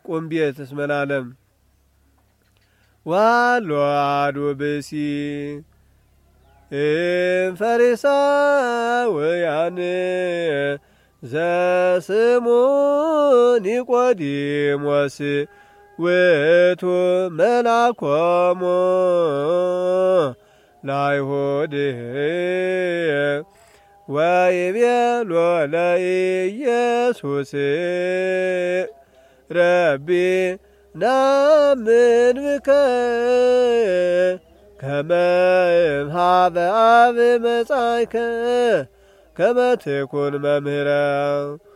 ቁም ቤት እስመ ለዓለም ዋሎ አሐዱ ብእሲ ፈሪሳውያን ዘስሙ ኒቆዲሞስ ውእቱ መልአኮሙ ለአይሁድ ወይቤሎ ለኢየሱስ ረቢ ናምን ብከ ከመ እምኀበ አብ መጻእከ ከመ ትኩን መምህረ